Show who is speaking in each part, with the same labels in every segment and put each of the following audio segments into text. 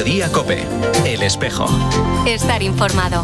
Speaker 1: Mediodía COPE. El Espejo.
Speaker 2: Estar informado.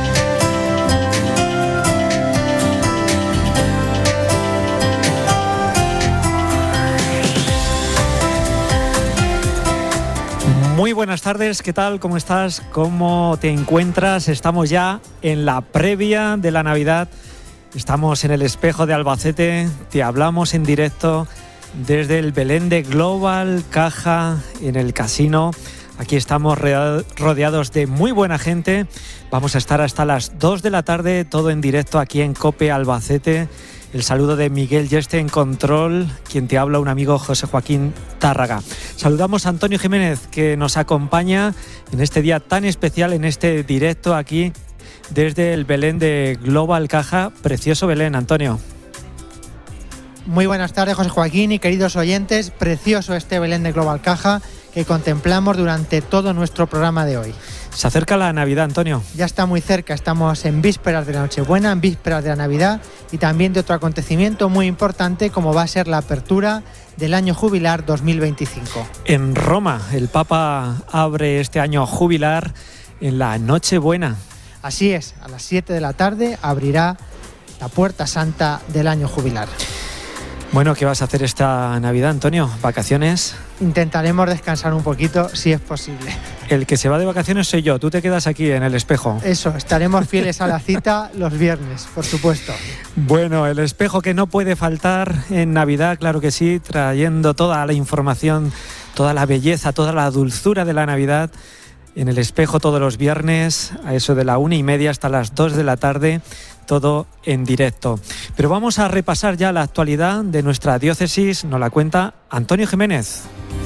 Speaker 3: Muy buenas tardes, ¿qué tal? ¿Cómo estás? ¿Cómo te encuentras? Estamos ya en la previa de la Navidad. Estamos en el Espejo de Albacete. Te hablamos en directo desde el Belén de Global Caja en el casino. Aquí estamos rodeados de muy buena gente. Vamos a estar hasta las 2 de la tarde, todo en directo aquí en COPE Albacete. El saludo de Miguel Yeste en control, quien te habla, un amigo, José Joaquín Tárraga. Saludamos a Antonio Jiménez, que nos acompaña en este día tan especial, en este directo aquí desde el Belén de Global Caja. Precioso Belén, Antonio.
Speaker 4: Muy buenas tardes, José Joaquín y queridos oyentes. Precioso este Belén de Global Caja que contemplamos durante todo nuestro programa de hoy.
Speaker 3: Se acerca la Navidad, Antonio.
Speaker 4: Ya está muy cerca, estamos en vísperas de la Nochebuena, en vísperas de la Navidad y también de otro acontecimiento muy importante como va a ser la apertura del año jubilar 2025.
Speaker 3: En Roma, el Papa abre este año jubilar en la Nochebuena.
Speaker 4: Así es, a las 7 de la tarde abrirá la Puerta Santa del año jubilar.
Speaker 3: Bueno, ¿qué vas a hacer esta Navidad, Antonio? ¿Vacaciones?
Speaker 4: Intentaremos descansar un poquito, si es posible.
Speaker 3: El que se va de vacaciones soy yo, tú te quedas aquí en el Espejo.
Speaker 4: Eso, estaremos fieles a la cita los viernes, por supuesto.
Speaker 3: Bueno, el Espejo que no puede faltar en Navidad, claro que sí, trayendo toda la información, toda la belleza, toda la dulzura de la Navidad. En el Espejo todos los viernes, a eso de la 1:30 hasta las 2 de la tarde, todo en directo. Pero vamos a repasar ya la actualidad de nuestra diócesis, nos la cuenta Antonio Jiménez.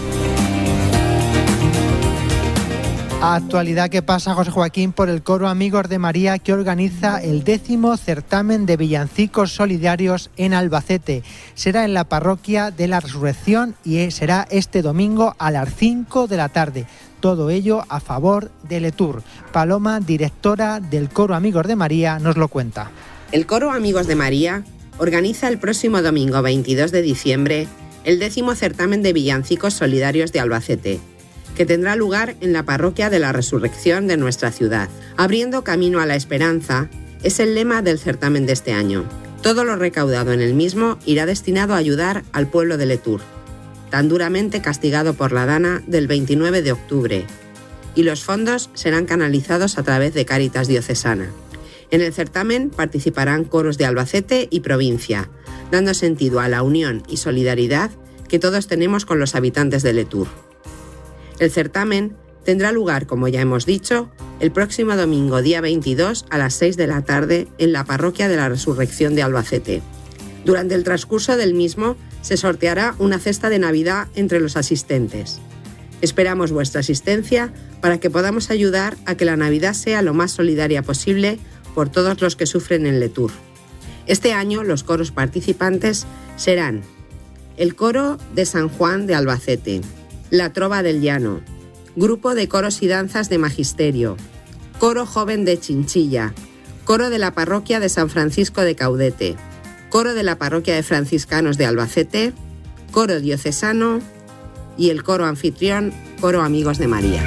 Speaker 4: Actualidad que pasa, José Joaquín, por el Coro Amigos de María, que organiza el 10º certamen de villancicos solidarios en Albacete. Será en la parroquia de la Resurrección y será este domingo a las 5 de la tarde. Todo ello a favor de Letur. Paloma, directora del Coro Amigos de María, nos lo cuenta.
Speaker 5: El Coro Amigos de María organiza el próximo domingo 22 de diciembre el 10º certamen de villancicos solidarios de Albacete, que tendrá lugar en la parroquia de la Resurrección de nuestra ciudad. Abriendo camino a la esperanza es el lema del certamen de este año. Todo lo recaudado en el mismo irá destinado a ayudar al pueblo de Letur, tan duramente castigado por la Dana del 29 de octubre, y los fondos serán canalizados a través de Cáritas Diocesana. En el certamen participarán coros de Albacete y provincia, dando sentido a la unión y solidaridad que todos tenemos con los habitantes de Letur. El certamen tendrá lugar, como ya hemos dicho, el próximo domingo día 22 a las 6 de la tarde en la parroquia de la Resurrección de Albacete. Durante el transcurso del mismo se sorteará una cesta de Navidad entre los asistentes. Esperamos vuestra asistencia para que podamos ayudar a que la Navidad sea lo más solidaria posible por todos los que sufren en Letur. Este año los coros participantes serán el Coro de San Juan de Albacete, La Trova del Llano, Grupo de Coros y Danzas de Magisterio, Coro Joven de Chinchilla, Coro de la Parroquia de San Francisco de Caudete, Coro de la Parroquia de Franciscanos de Albacete, Coro Diocesano y el Coro Anfitrión, Coro Amigos de María.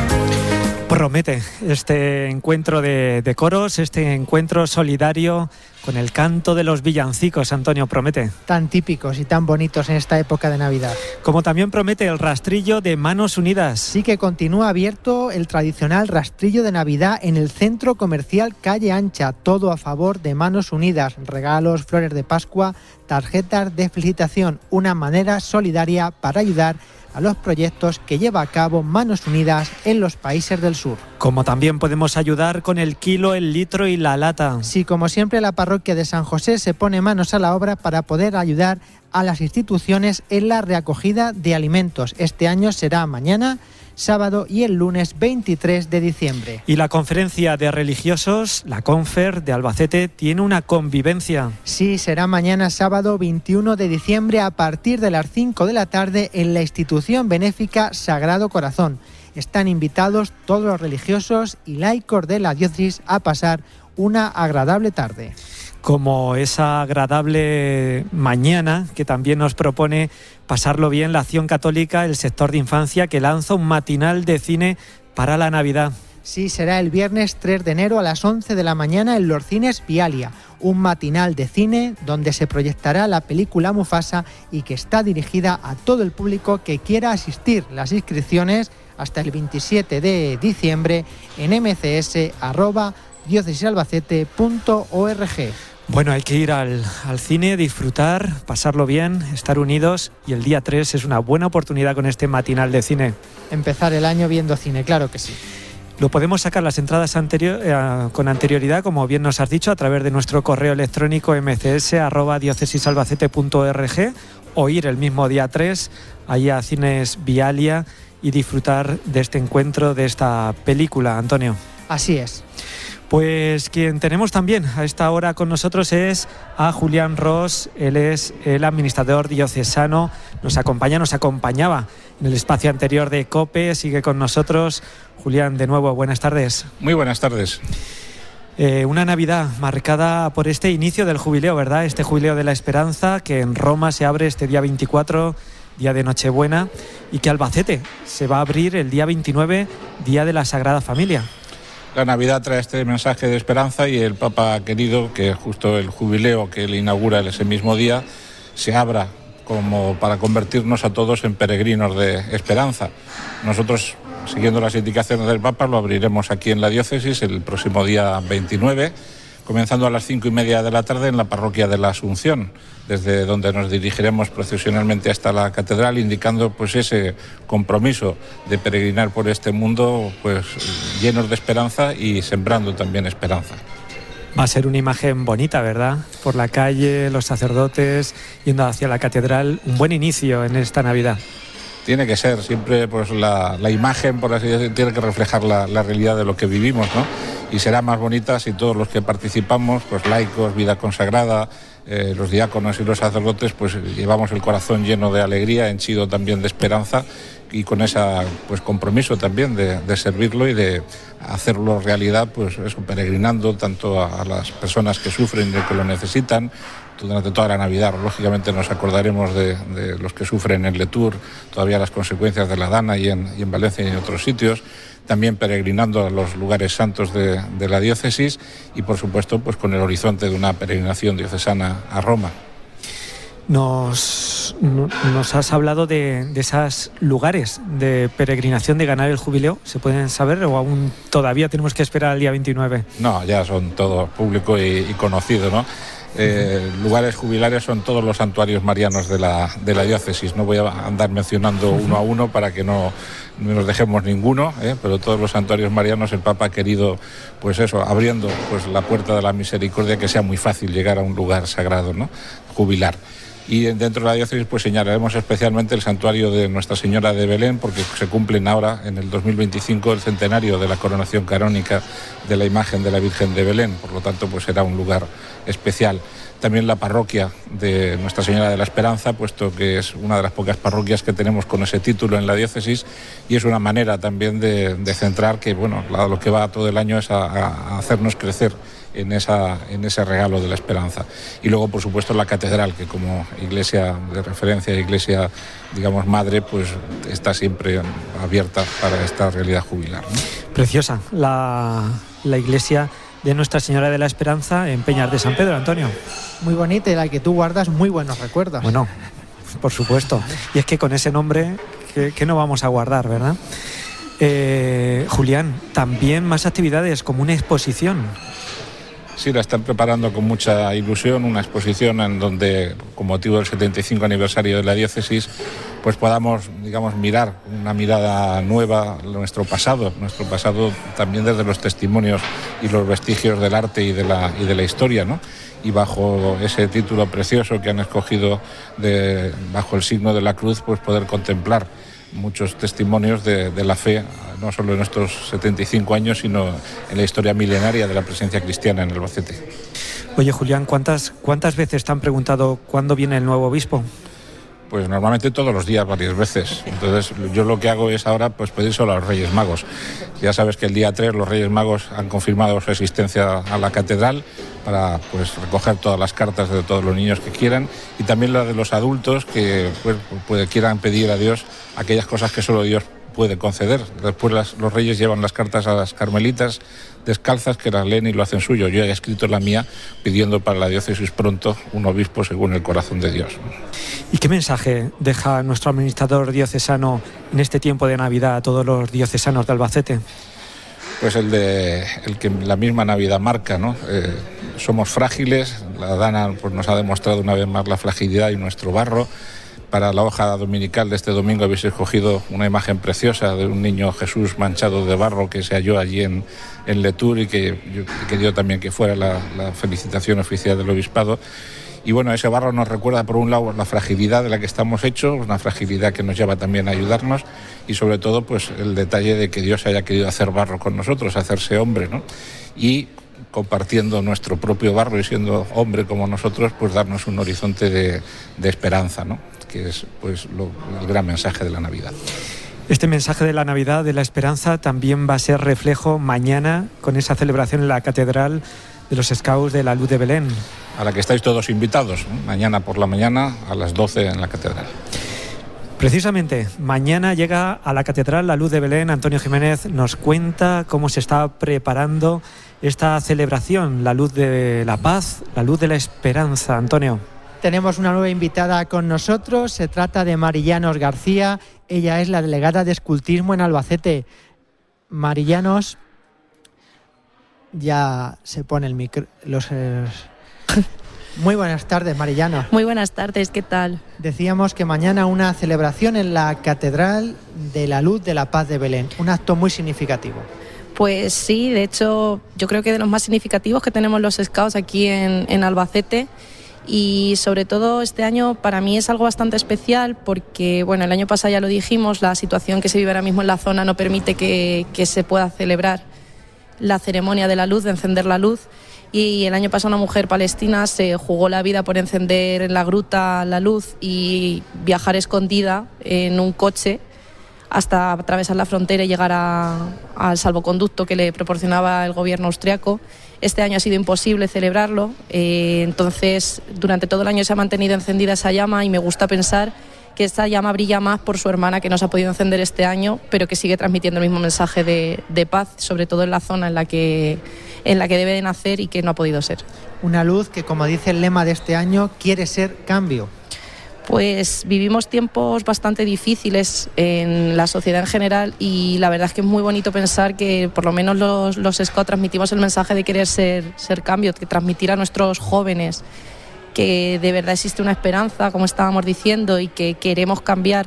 Speaker 3: Promete este encuentro de coros, este encuentro solidario con el canto de los villancicos, Antonio, promete.
Speaker 4: Tan típicos y tan bonitos en esta época de Navidad.
Speaker 3: Como también promete el rastrillo de Manos Unidas.
Speaker 4: Sí, que continúa abierto el tradicional rastrillo de Navidad en el centro comercial Calle Ancha, todo a favor de Manos Unidas, regalos, flores de Pascua, tarjetas de felicitación, una manera solidaria para ayudar a los proyectos que lleva a cabo Manos Unidas en los países del sur.
Speaker 3: Como también podemos ayudar con el kilo, el litro y la lata.
Speaker 4: Sí, como siempre la parroquia de San José se pone manos a la obra para poder ayudar a las instituciones en la reacogida de alimentos. Este año será mañana, sábado y el lunes 23 de diciembre.
Speaker 3: Y la conferencia de religiosos, la Confer de Albacete, tiene una convivencia.
Speaker 4: Sí, será mañana sábado 21 de diciembre a partir de las 5 de la tarde en la institución benéfica Sagrado Corazón. Están invitados todos los religiosos y laicos de la diócesis a pasar una agradable tarde.
Speaker 3: como esa agradable mañana que también nos propone pasarlo bien la Acción Católica, el sector de infancia, que lanza un matinal de cine para la Navidad.
Speaker 4: Sí, será el viernes 3 de enero a las 11 de la mañana en los cines Vialia, un matinal de cine donde se proyectará la película Mufasa y que está dirigida a todo el público que quiera asistir. Las inscripciones hasta el 27 de diciembre en mcs@diócesisalbacete.org.
Speaker 3: Bueno, hay que ir al cine, disfrutar, pasarlo bien, estar unidos, y el día 3 es una buena oportunidad con este matinal de cine.
Speaker 4: Empezar el año viendo cine, claro que sí.
Speaker 3: Lo podemos sacar las entradas con anterioridad, como bien nos has dicho, a través de nuestro correo electrónico mcs@diocesisalbacete.org, o ir el mismo día 3 allí a Cines Vialia y disfrutar de este encuentro, de esta película, Antonio.
Speaker 4: Así es.
Speaker 3: Pues quien tenemos también a esta hora con nosotros es a Julián Ros. Él es el administrador diocesano, nos acompañaba en el espacio anterior de COPE, sigue con nosotros. Julián, de nuevo, buenas tardes.
Speaker 6: Muy buenas tardes.
Speaker 3: Una Navidad marcada por este inicio del jubileo, ¿verdad? Este jubileo de la esperanza, que en Roma se abre este día 24, día de Nochebuena, y que Albacete se va a abrir el día 29, día de la Sagrada Familia.
Speaker 6: La Navidad trae este mensaje de esperanza, y el Papa ha querido que justo el jubileo que él inaugura ese mismo día se abra como para convertirnos a todos en peregrinos de esperanza. Nosotros, siguiendo las indicaciones del Papa, lo abriremos aquí en la diócesis el próximo día 29, comenzando a las 5:30 de la tarde en la parroquia de la Asunción, desde donde nos dirigiremos procesionalmente hasta la catedral, indicando pues ese compromiso de peregrinar por este mundo pues llenos de esperanza y sembrando también esperanza.
Speaker 3: Va a ser una imagen bonita, ¿verdad? Por la calle, los sacerdotes yendo hacia la catedral, un buen inicio en esta Navidad.
Speaker 6: Tiene que ser, siempre pues la imagen, por así decirlo, tiene que reflejar la realidad de lo que vivimos, ¿no? Y será más bonita si todos los que participamos, pues laicos, vida consagrada, los diáconos y los sacerdotes, pues llevamos el corazón lleno de alegría, henchido también de esperanza, y con ese pues compromiso también de servirlo y de hacerlo realidad, pues eso, peregrinando tanto a las personas que sufren y que lo necesitan. Durante toda la Navidad, lógicamente, nos acordaremos de los que sufren en Letur, todavía las consecuencias de la Dana, y en Valencia y en otros sitios, también peregrinando a los lugares santos de la diócesis, y por supuesto pues con el horizonte de una peregrinación diocesana a Roma.
Speaker 3: Nos has hablado de esos lugares de peregrinación, de ganar el jubileo. ¿Se pueden saber o aún todavía tenemos que esperar al día 29?
Speaker 6: No, ya son todo público y conocido, ¿no? Lugares jubilarios son todos los santuarios marianos de la diócesis. No voy a andar mencionando uno a uno para que no nos dejemos ninguno, pero todos los santuarios marianos el Papa ha querido, pues eso, abriendo pues la puerta de la misericordia, que sea muy fácil llegar a un lugar sagrado, ¿no? Jubilar. Y dentro de la diócesis pues señalaremos especialmente el santuario de Nuestra Señora de Belén, porque se cumplen ahora en el 2025 el centenario de la coronación canónica de la imagen de la Virgen de Belén, por lo tanto pues será un lugar especial. También la parroquia de Nuestra Señora de la Esperanza, puesto que es una de las pocas parroquias que tenemos con ese título en la diócesis, y es una manera también de centrar que, bueno, lo que va todo el año es a hacernos crecer en ese regalo de la esperanza. Y luego, por supuesto, la catedral, que como iglesia de referencia, iglesia, digamos, madre, pues está siempre abierta para esta realidad jubilar, ¿no?
Speaker 3: Preciosa la iglesia de Nuestra Señora de la Esperanza en Peñas de San Pedro, Antonio.
Speaker 4: Muy bonita, y la que tú guardas muy buenos recuerdos.
Speaker 3: Bueno, por supuesto. Y es que con ese nombre, ¿qué no vamos a guardar, verdad? Julián, también más actividades como una exposición.
Speaker 6: Sí, la están preparando con mucha ilusión, una exposición en donde, con motivo del 75 aniversario de la diócesis, pues podamos, digamos, mirar una mirada nueva a nuestro pasado también desde los testimonios y los vestigios del arte y de la historia, ¿no? Y bajo ese título precioso que han escogido, bajo el signo de la cruz, pues poder contemplar muchos testimonios de la fe, no solo en estos 75 años, sino en la historia milenaria de la presencia cristiana en Albacete.
Speaker 3: Oye, Julián, ¿cuántas veces te han preguntado cuándo viene el nuevo obispo?
Speaker 6: Pues normalmente todos los días, varias veces. Entonces yo lo que hago es ahora pues pedírselo a los Reyes Magos. Ya sabes que el día 3 los Reyes Magos han confirmado su existencia a la catedral para pues recoger todas las cartas de todos los niños que quieran, y también las de los adultos que pues quieran pedir a Dios aquellas cosas que solo Dios puede conceder. Después los Reyes llevan las cartas a las carmelitas descalzas, que las leen y lo hacen suyo. Yo he escrito la mía pidiendo para la diócesis pronto un obispo según el corazón de Dios.
Speaker 3: ¿Y qué mensaje deja nuestro administrador diocesano en este tiempo de Navidad a todos los diocesanos de Albacete?
Speaker 6: Pues el que la misma Navidad marca, ¿no? Somos frágiles. La Dana pues nos ha demostrado una vez más la fragilidad y nuestro barro. Para la hoja dominical de este domingo habéis escogido una imagen preciosa de un niño Jesús manchado de barro que se halló allí en Letur, y que dio también que fuera la felicitación oficial del obispado. Y bueno, ese barro nos recuerda por un lado la fragilidad de la que estamos hechos, una fragilidad que nos lleva también a ayudarnos, y sobre todo pues el detalle de que Dios haya querido hacer barro con nosotros, hacerse hombre, ¿no? Y compartiendo nuestro propio barro y siendo hombre como nosotros, pues darnos un horizonte de esperanza, ¿no? Que es pues el gran mensaje de la Navidad.
Speaker 3: Este mensaje de la Navidad, de la esperanza, también va a ser reflejo mañana con esa celebración en la Catedral de los Scouts de la Luz de Belén.
Speaker 6: A la que estáis todos invitados, ¿no? Mañana por la mañana a las 12 en la Catedral.
Speaker 3: Precisamente, mañana llega a la Catedral la Luz de Belén. Antonio Jiménez nos cuenta cómo se está preparando esta celebración, la luz de la paz, la luz de la esperanza. Antonio.
Speaker 4: Tenemos una nueva invitada con nosotros, se trata de Marillanos García, ella es la delegada de escultismo en Albacete. Marillanos, ya se pone el micro... Muy buenas tardes, Marillanos.
Speaker 7: Muy buenas tardes, ¿qué tal?
Speaker 4: Decíamos que mañana una celebración en la Catedral de la Luz de la Paz de Belén, un acto muy significativo.
Speaker 7: Pues sí, de hecho, yo creo que de los más significativos que tenemos los Scouts aquí en Albacete. Y sobre todo este año para mí es algo bastante especial porque, bueno, el año pasado ya lo dijimos, la situación que se vive ahora mismo en la zona no permite que se pueda celebrar la ceremonia de la luz, de encender la luz. Y el año pasado una mujer palestina se jugó la vida por encender en la gruta la luz y viajar escondida en un coche hasta atravesar la frontera y llegar al salvoconducto que le proporcionaba el gobierno austriaco. Este año ha sido imposible celebrarlo, entonces durante todo el año se ha mantenido encendida esa llama y me gusta pensar que esta llama brilla más por su hermana, que no se ha podido encender este año, pero que sigue transmitiendo el mismo mensaje de paz, sobre todo en la zona en la que debe de nacer y que no ha podido ser.
Speaker 4: Una luz que, como dice el lema de este año, quiere ser cambio.
Speaker 7: Pues vivimos tiempos bastante difíciles en la sociedad en general y la verdad es que es muy bonito pensar que por lo menos los Scouts transmitimos el mensaje de querer ser cambio, que transmitir a nuestros jóvenes que de verdad existe una esperanza, como estábamos diciendo, y que queremos cambiar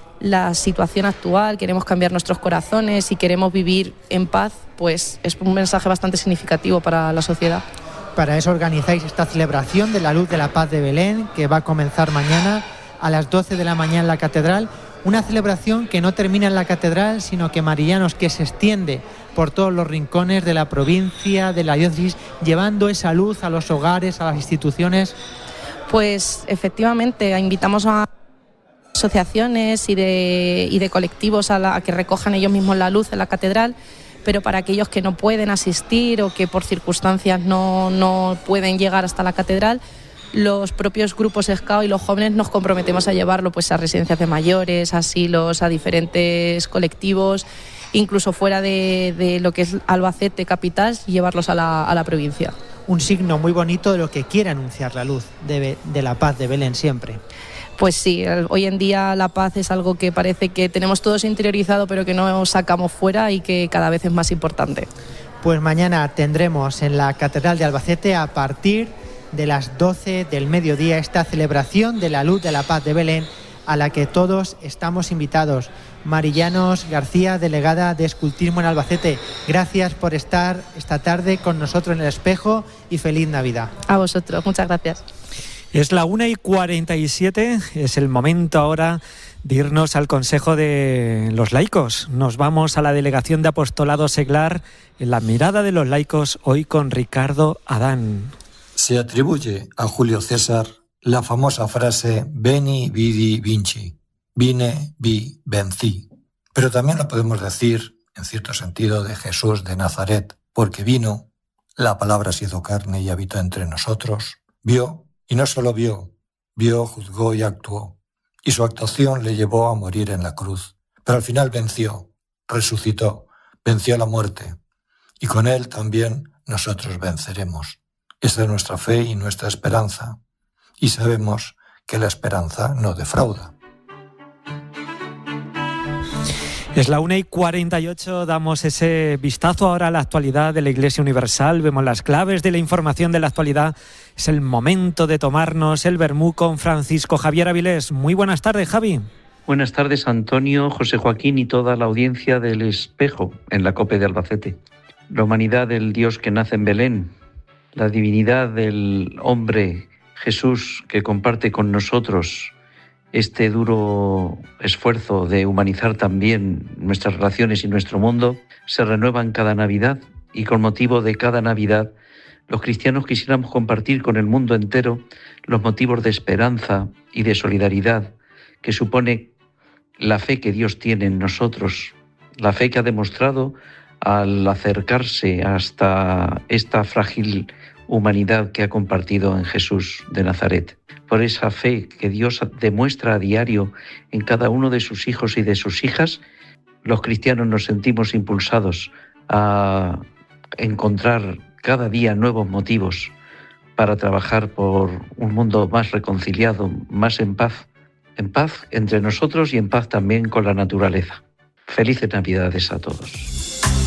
Speaker 7: la situación actual, queremos cambiar nuestros corazones y queremos vivir en paz, pues es un mensaje bastante significativo para la sociedad.
Speaker 4: Para eso organizáis esta celebración de la Luz de la Paz de Belén, que va a comenzar mañana a las 12 de la mañana en la Catedral. Una celebración que no termina en la Catedral, sino que, Marillanos, que se extiende por todos los rincones de la provincia, de la diócesis, llevando esa luz a los hogares, a las instituciones.
Speaker 7: Pues efectivamente, invitamos a asociaciones y de colectivos a que recojan ellos mismos la luz en la Catedral, pero para aquellos que no pueden asistir o que por circunstancias no pueden llegar hasta la Catedral, los propios grupos Scout y los jóvenes nos comprometemos a llevarlo pues a residencias de mayores, asilos, a diferentes colectivos, incluso fuera de lo que es Albacete capital, llevarlos a la provincia.
Speaker 4: Un signo muy bonito de lo que quiere anunciar la luz de la paz de Belén siempre.
Speaker 7: Pues sí, hoy en día la paz es algo que parece que tenemos todos interiorizado pero que no sacamos fuera y que cada vez es más importante.
Speaker 4: Pues mañana tendremos en la Catedral de Albacete a partir de las 12 del mediodía esta celebración de la Luz de la Paz de Belén a la que todos estamos invitados. Marillanos García, delegada de escultismo en Albacete, gracias por estar esta tarde con nosotros en El Espejo y feliz Navidad.
Speaker 7: A vosotros, muchas gracias.
Speaker 3: Es la 1:47, es el momento ahora de irnos al Consejo de los Laicos. Nos vamos a la Delegación de Apostolado Seglar en la mirada de los laicos, hoy con Ricardo Adán.
Speaker 8: Se atribuye a Julio César la famosa frase Veni, vidi, vinci, vine, vi, vencí. Pero también lo podemos decir, en cierto sentido, de Jesús de Nazaret, porque vino, la palabra se hizo carne y habitó entre nosotros, vio, y no solo vio, juzgó y actuó, y su actuación le llevó a morir en la cruz. Pero al final venció, resucitó, venció la muerte, y con él también nosotros venceremos. Esa es nuestra fe y nuestra esperanza, y sabemos que la esperanza no defrauda.
Speaker 3: Es la 1:48, damos ese vistazo ahora a la actualidad de la Iglesia Universal, vemos las claves de la información de la actualidad. Es el momento de tomarnos el vermú con Francisco Javier Avilés. Muy buenas tardes, Javi.
Speaker 9: Buenas tardes, Antonio, José Joaquín y toda la audiencia del Espejo en la COPE de Albacete. La humanidad del Dios que nace en Belén, la divinidad del hombre Jesús que comparte con nosotros este duro esfuerzo de humanizar también nuestras relaciones y nuestro mundo, se renuevan cada Navidad, y con motivo de cada Navidad los cristianos quisiéramos compartir con el mundo entero los motivos de esperanza y de solidaridad que supone la fe que Dios tiene en nosotros, la fe que ha demostrado al acercarse hasta esta frágil humanidad que ha compartido en Jesús de Nazaret. Por esa fe que Dios demuestra a diario en cada uno de sus hijos y de sus hijas, los cristianos nos sentimos impulsados a encontrar cada día nuevos motivos para trabajar por un mundo más reconciliado, más en paz entre nosotros y en paz también con la naturaleza. Felices Navidades a todos.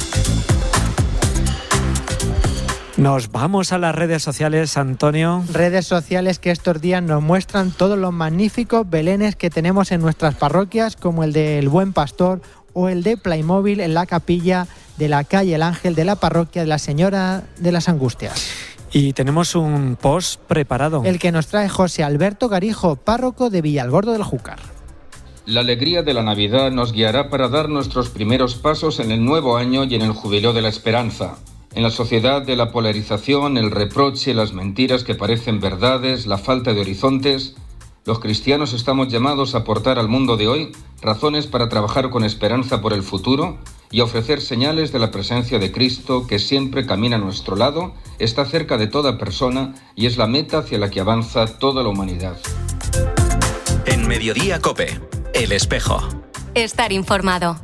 Speaker 3: Nos vamos a las redes sociales, Antonio.
Speaker 4: Redes sociales que estos días nos muestran todos los magníficos belenes que tenemos en nuestras parroquias, como el del Buen Pastor o el de Playmobil en la capilla de la calle El Ángel de la parroquia de la Señora de las Angustias.
Speaker 3: Y tenemos un post preparado.
Speaker 4: El que nos trae José Alberto Garijo, párroco de Villalgordo del Júcar.
Speaker 10: La alegría de la Navidad nos guiará para dar nuestros primeros pasos en el nuevo año y en el jubileo de la esperanza. En la sociedad de la polarización, el reproche, las mentiras que parecen verdades, la falta de horizontes, los cristianos estamos llamados a aportar al mundo de hoy razones para trabajar con esperanza por el futuro y a ofrecer señales de la presencia de Cristo que siempre camina a nuestro lado, está cerca de toda persona y es la meta hacia la que avanza toda la humanidad.
Speaker 1: En Mediodía COPE, El Espejo.
Speaker 2: Estar informado.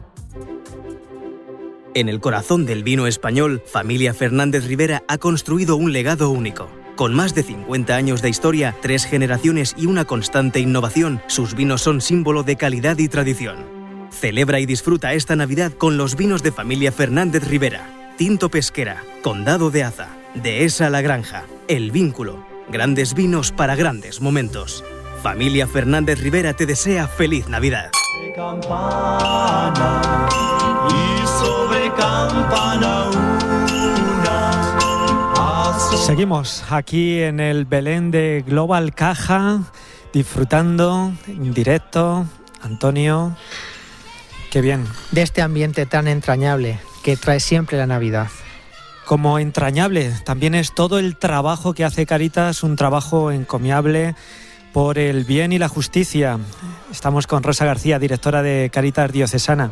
Speaker 11: En el corazón del vino español, Familia Fernández Rivera ha construido un legado único. Con más de 50 años de historia, 3 generaciones y una constante innovación, sus vinos son símbolo de calidad y tradición. Celebra y disfruta esta Navidad con los vinos de Familia Fernández Rivera. Tinto Pesquera, Condado de Aza, Dehesa La Granja, El Vínculo. Grandes vinos para grandes momentos. Familia Fernández Rivera te desea feliz Navidad.
Speaker 3: Seguimos aquí en el Belén de Global Caja, disfrutando en directo. Antonio, qué bien.
Speaker 4: De este ambiente tan entrañable que trae siempre la Navidad.
Speaker 3: Como entrañable también es todo el trabajo que hace Cáritas, un trabajo encomiable por el bien y la justicia. Estamos con Rosa García, directora de Cáritas Diocesana.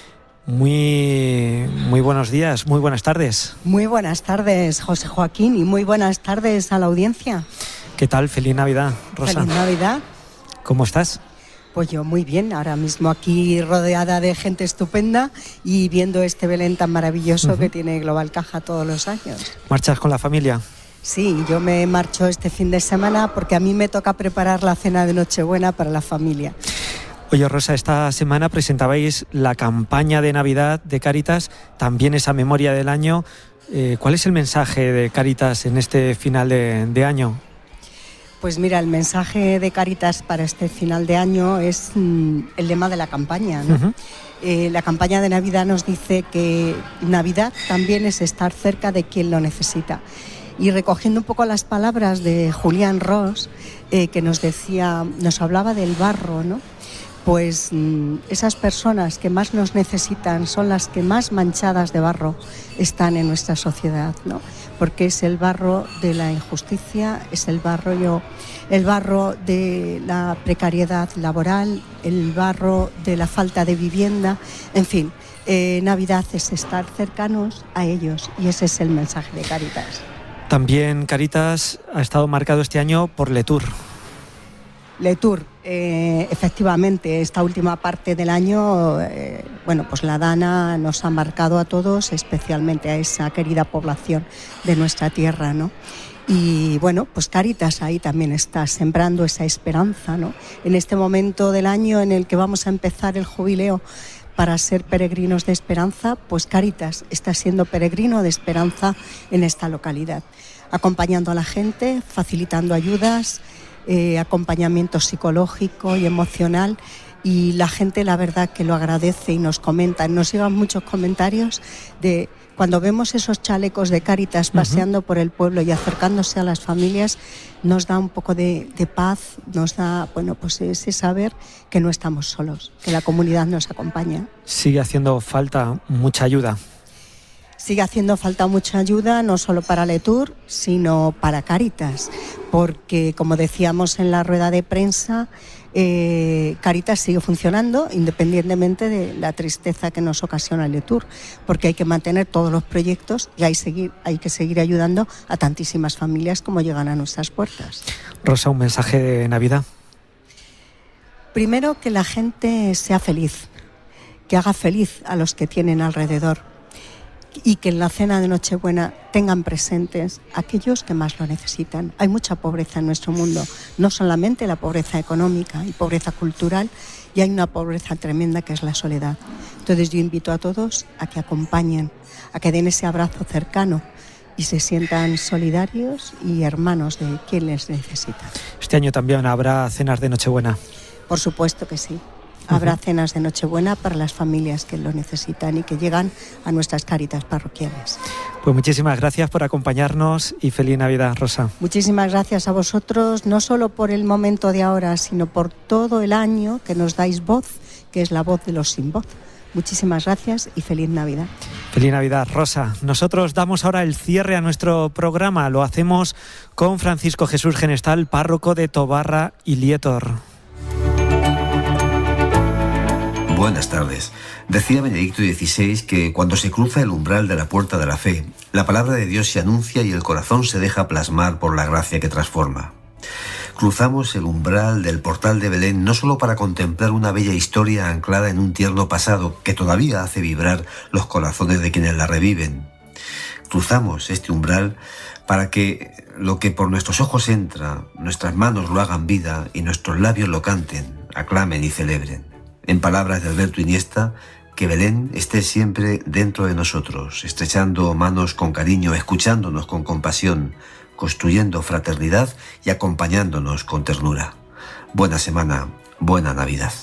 Speaker 3: Muy buenos días, muy buenas tardes.
Speaker 12: Muy buenas tardes, José Joaquín, y muy buenas tardes a la audiencia.
Speaker 3: ¿Qué tal? Feliz Navidad, Rosa.
Speaker 12: Feliz Navidad.
Speaker 3: ¿Cómo estás?
Speaker 12: Pues yo muy bien, ahora mismo aquí rodeada de gente estupenda y viendo este Belén tan maravilloso que tiene Global Caja todos los años.
Speaker 3: ¿Marchas con la familia?
Speaker 12: Sí, yo me marcho este fin de semana porque a mí me toca preparar la cena de Nochebuena para la familia.
Speaker 3: Oye, Rosa, esta semana presentabais la campaña de Navidad de Cáritas, también esa memoria del año. ¿Cuál es el mensaje de Cáritas en este final de año?
Speaker 12: Pues mira, el mensaje de Cáritas para este final de año es el lema de la campaña, ¿no? La campaña de Navidad nos dice que Navidad también es estar cerca de quien lo necesita. Y recogiendo un poco las palabras de Julián Ross, que nos hablaba del barro, ¿no? pues esas personas que más nos necesitan son las que más manchadas de barro están en nuestra sociedad, ¿no? Porque es el barro de la injusticia, es el barro de la precariedad laboral, el barro de la falta de vivienda, en fin. Navidad es estar cercanos a ellos y ese es el mensaje de Cáritas.
Speaker 3: También Cáritas ha estado marcado este año por Letour.
Speaker 12: Letour, efectivamente, esta última parte del año, pues la Dana nos ha marcado a todos, especialmente a esa querida población de nuestra tierra, ¿no? Y bueno, pues Cáritas ahí también está sembrando esa esperanza, ¿no? En este momento del año en el que vamos a empezar el jubileo para ser peregrinos de esperanza, pues Cáritas está siendo peregrino de esperanza en esta localidad, acompañando a la gente, facilitando ayudas, acompañamiento psicológico y emocional, y la gente la verdad que lo agradece y nos comenta, nos llegan muchos comentarios de cuando vemos esos chalecos de Cáritas paseando por el pueblo y acercándose a las familias, nos da un poco de paz, nos da pues ese saber que no estamos solos, que la comunidad nos acompaña.
Speaker 3: Sigue haciendo falta mucha ayuda.
Speaker 12: Sigue haciendo falta mucha ayuda, no solo para Letour, sino para Cáritas, porque como decíamos en la rueda de prensa, Cáritas sigue funcionando independientemente de la tristeza que nos ocasiona Letour, porque hay que mantener todos los proyectos y hay que seguir ayudando a tantísimas familias como llegan a nuestras puertas.
Speaker 3: Rosa, un mensaje de Navidad.
Speaker 12: Primero, que la gente sea feliz, que haga feliz a los que tienen alrededor, y que en la cena de Nochebuena tengan presentes aquellos que más lo necesitan. Hay mucha pobreza en nuestro mundo, no solamente la pobreza económica y pobreza cultural, y hay una pobreza tremenda que es la soledad. Entonces yo invito a todos a que acompañen, a que den ese abrazo cercano y se sientan solidarios y hermanos de quien les necesita.
Speaker 3: Este año también habrá cenas de Nochebuena.
Speaker 12: Por supuesto que sí. Habrá cenas de Nochebuena para las familias que lo necesitan y que llegan a nuestras Cáritas parroquiales.
Speaker 3: Pues muchísimas gracias por acompañarnos y feliz Navidad, Rosa.
Speaker 12: Muchísimas gracias a vosotros, no solo por el momento de ahora, sino por todo el año que nos dais voz, que es la voz de los sin voz. Muchísimas gracias y feliz Navidad.
Speaker 3: Feliz Navidad, Rosa. Nosotros damos ahora el cierre a nuestro programa. Lo hacemos con Francisco Jesús Genestal, párroco de Tobarra y Lietor.
Speaker 13: Buenas tardes. Decía Benedicto XVI que cuando se cruza el umbral de la puerta de la fe, la palabra de Dios se anuncia y el corazón se deja plasmar por la gracia que transforma. Cruzamos el umbral del portal de Belén no solo para contemplar una bella historia anclada en un tierno pasado que todavía hace vibrar los corazones de quienes la reviven. Cruzamos este umbral para que lo que por nuestros ojos entra, nuestras manos lo hagan vida y nuestros labios lo canten, aclamen y celebren. En palabras de Alberto Iniesta, que Belén esté siempre dentro de nosotros, estrechando manos con cariño, escuchándonos con compasión, construyendo fraternidad y acompañándonos con ternura. Buena semana, buena Navidad.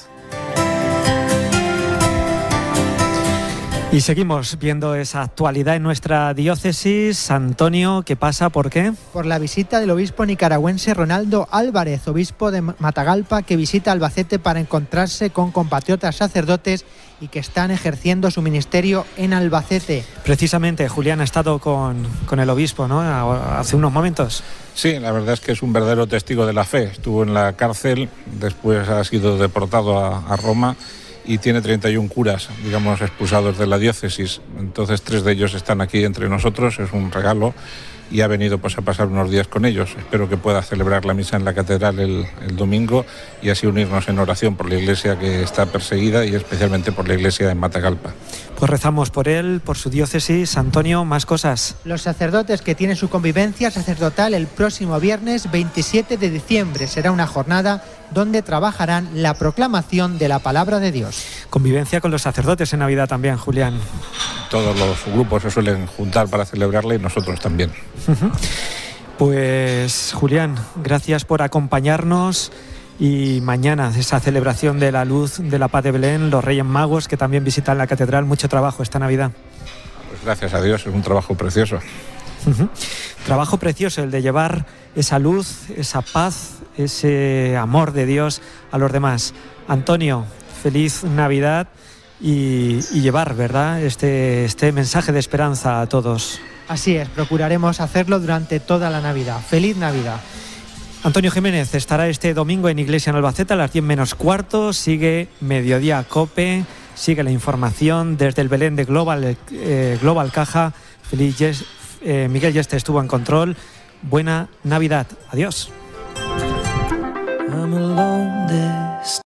Speaker 3: Y seguimos viendo esa actualidad en nuestra diócesis. Antonio, ¿qué pasa? ¿Por qué?
Speaker 4: Por la visita del obispo nicaragüense Ronaldo Álvarez, obispo de Matagalpa, que visita Albacete para encontrarse con compatriotas sacerdotes y que están ejerciendo su ministerio en Albacete.
Speaker 3: Precisamente, Julián ha estado con el obispo, ¿no? Hace unos momentos.
Speaker 6: Sí, la verdad es que es un verdadero testigo de la fe. Estuvo en la cárcel, después ha sido deportado a Roma y tiene 31 curas, digamos, expulsados de la diócesis. Entonces 3 de ellos están aquí entre nosotros, es un regalo, y ha venido pues a pasar unos días con ellos. Espero que pueda celebrar la misa en la catedral el domingo y así unirnos en oración por la iglesia que está perseguida y especialmente por la iglesia en Matagalpa.
Speaker 3: Pues rezamos por él, por su diócesis. Antonio, más cosas.
Speaker 4: Los sacerdotes que tienen su convivencia sacerdotal el próximo viernes 27 de diciembre. Será una jornada donde trabajarán la proclamación de la palabra de Dios.
Speaker 3: Convivencia con los sacerdotes en Navidad también, Julián.
Speaker 6: Todos los grupos se suelen juntar para celebrarla y nosotros también.
Speaker 3: Pues, Julián, gracias por acompañarnos. Y mañana esa celebración de la luz de la paz de Belén, los Reyes Magos que también visitan la catedral, mucho trabajo esta Navidad.
Speaker 6: Pues gracias a Dios, es un trabajo precioso.
Speaker 3: Trabajo precioso el de llevar esa luz, esa paz, ese amor de Dios a los demás. Antonio, feliz Navidad y llevar, ¿verdad?, este mensaje de esperanza a todos.
Speaker 4: Así es, procuraremos hacerlo durante toda la Navidad. ¡Feliz Navidad!
Speaker 3: Antonio Jiménez estará este domingo en Iglesia en Albacete a las 10 menos cuarto. Sigue Mediodía COPE, sigue la información desde el Belén de Global Caja. Miguel Yeste estuvo en control. Buena Navidad. Adiós. I'm alone there.